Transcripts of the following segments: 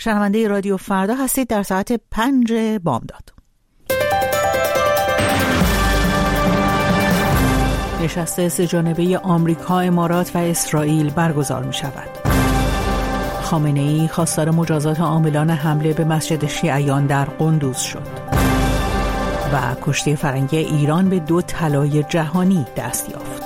شنونده رادیو فردا هستید در ساعت 5 بامداد. نشست سه‌جانبه آمریکا، امارات و اسرائیل برگزار می شود. خامنه‌ای خواستار مجازات عاملان حمله به مسجد شیعیان در قندوز شد و کشتی فرنگی ایران به 2 طلای جهانی دست یافت.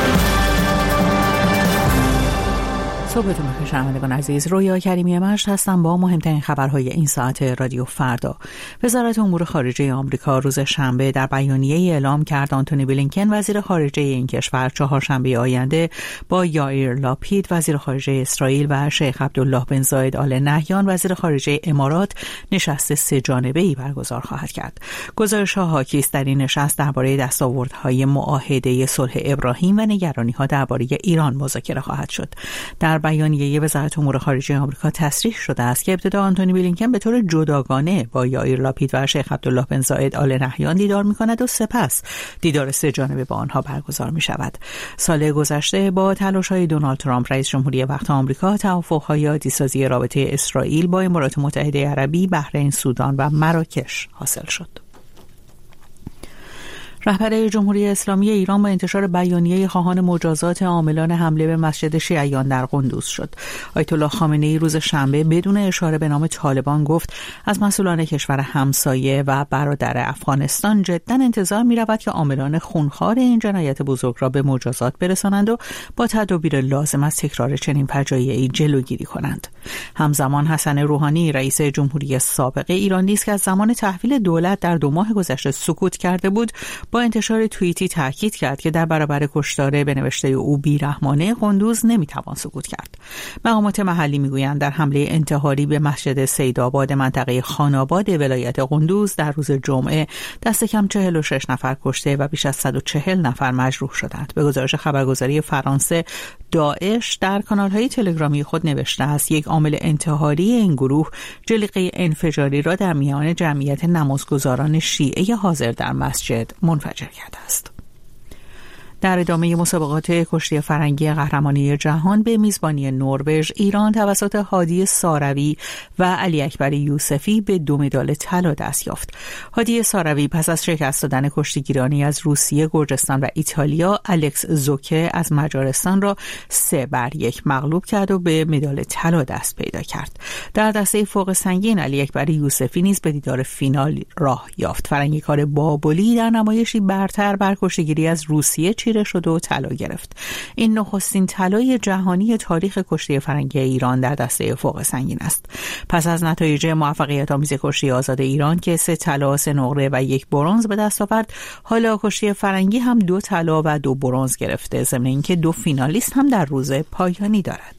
صبحتون بخیر شنوندگان عزیز، رویا کریمی مشت هستم با مهمترین خبرهای این ساعت رادیو فردا. وزارت امور خارجه آمریکا روز شنبه در بیانیه‌ای اعلام کرد آنتونی بلینکن وزیر خارجه این کشور چهارشنبه آینده با یائیر لاپید وزیر خارجه اسرائیل و شیخ عبدالله بن زاید آل نهیان وزیر خارجه امارات نشست سه‌جانبه‌ای برگزار خواهد کرد. گزارش‌ها حاکی است در این نشست درباره دستاوردهای معاهده صلح ابراهیم و نگرانی‌ها درباره ایران مذاکره خواهد شد. در بیانیه وزارت امور خارجه آمریکا تصریح شده است که ابتدا آنتونی بلینکن به طور جداگانه با یائیر لاپید و شیخ عبدالله بن زاید آل نهیان دیدار می‌کند و سپس دیدار سه‌جانبه با آنها برگزار می‌شود. سال گذشته با تلاش‌های دونالد ترامپ رئیس جمهوری وقت آمریکا توافق‌های عادی‌سازی رابطه اسرائیل با امارات متحده عربی، بحرین، سودان و مراکش حاصل شد. رهبر جمهوری اسلامی ایران با انتشار بیانیه خواهان مجازات عاملان حمله به مسجد شیعیان در قندوز شد. آیت الله خامنه‌ای روز شنبه بدون اشاره به نام طالبان گفت از مسئولان کشور همسایه و برادر افغانستان جداً انتظار می‌رود که عاملان خونخوار این جنایت بزرگ را به مجازات برسانند و با تدابیر لازم از تکرار چنین فجایعی جلوگیری کنند. همزمان حسن روحانی رئیس جمهوری سابق ایران نیز که از زمان تحویل دولت در 2 ماه گذشته سکوت کرده بود، با انتشار توییتی تاکید کرد که در برابر کشتار به نوشته او بی‌رحمانه قندوز نمیتوان سکوت کرد. مقامات محلی میگویند در حمله انتحاری به مسجد سیدآباد منطقه خان‌آباد ولایت قندوز در روز جمعه دست کم 46 نفر کشته و بیش از 140 نفر مجروح شدند. به گزارش خبرگزاری فرانسه، داعش در کانال‌های تلگرامی خود نوشته است یک عامل انتحاری این گروه جلیقه انفجاری را در میان جمعیت نمازگزاران شیعه حاضر در مسجد منفجر کرده است. در ادامه مسابقات کشتی فرنگی قهرمانی جهان به میزبانی نروژ، ایران توسط هادی ساروی و علی اکبر یوسفی به 2 مدال طلا دست یافت. هادی ساروی پس از شکست دادن کشتیگیرانی از روسیه، گرجستان و ایتالیا، الکس زوکه از مجارستان را 3-1 مغلوب کرد و به مدال طلا دست پیدا کرد. در دسته فوق سنگین علی اکبر یوسفی نیز به دیدار فینال راه یافت. فرنگیکار بابلی در نمایشی برتر بر کشتیگیری از روسیه شد و طلا گرفت. این نخستین طلای جهانی تاریخ کشتی فرنگی ایران در دسته فوق سنگین است. پس از نتایج موفقیت آمیز کشتی آزاد ایران که 3 طلا، 3 نقره و 1 برنز به دست آورد، حالا کشتی فرنگی هم 2 طلا و 2 برنز گرفته، ضمن اینکه 2 فینالیست هم در روز پایانی دارد.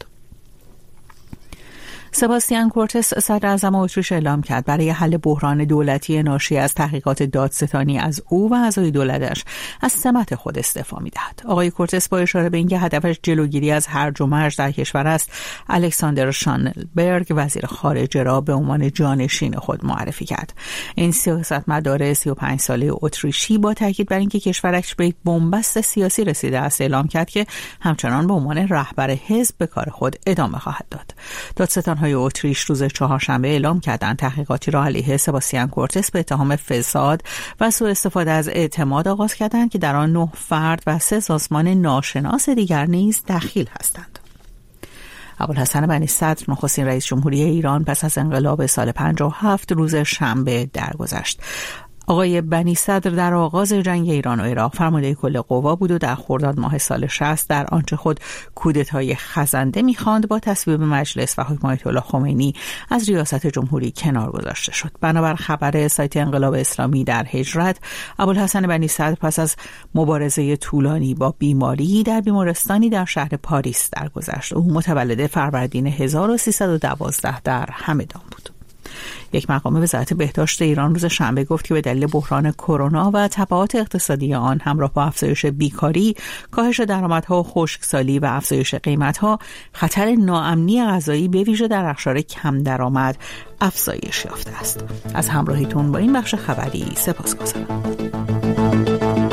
سباستیان کورتس صدر اعظم اتریش اعلام کرد برای حل بحران دولتی ناشی از تحقیقات دادستانی از او و اعضای دولتش از سمت خود استعفا می‌دهد. آقای کورتس با اشاره به اینکه هدفش جلوگیری از هرج و مرج در کشور است، الکساندر شانلبرگ وزیر خارجه را به عنوان جانشین خود معرفی کرد. این سیاستمدار 35 ساله اتریشی با تاکید بر اینکه کشورش به بنبست سیاسی رسیده است اعلام کرد که همچنان به عنوان رهبر حزب به کار خود ادامه خواهد داد. دادستان‌های اتریش روز چهارشنبه اعلام کردند تحقیقاتی را علیه سباستیان کورتس به اتهام فساد و سوء استفاده از اعتماد آغاز کردند که در آن 9 فرد و 3 سازمان ناشناس دیگر نیز دخیل هستند. ابوالحسن بنی صدر نخستین رئیس جمهوری ایران پس از انقلاب سال 57 روز شنبه درگذشت. آقای بنی صدر در آغاز جنگ ایران و عراق فرمانده کل قوا بود و در خرداد ماه سال 60 در آنچه خود کودتای خزنده می‌خواند با تصویب مجلس و حکم آیت الله خمینی از ریاست جمهوری کنار گذاشته شد. بنابر خبر سایت انقلاب اسلامی در هجرت، ابوالحسن بنی صدر پس از مبارزه طولانی با بیماری در بیمارستانی در شهر پاریس درگذشت. او متولد فروردین 1312 در همدان بود. یک مقام وزارت بهداشت ایران روز شنبه گفت که به دلیل بحران کرونا و تبعات اقتصادی آن همراه با افزایش بیکاری، کاهش درآمدها و خشکسالی و افزایش قیمتها، خطر ناامنی غذایی به ویژه در اقشار کم درآمد افزایش یافته است. از همراهیتون با این بخش خبری سپاسگزارم.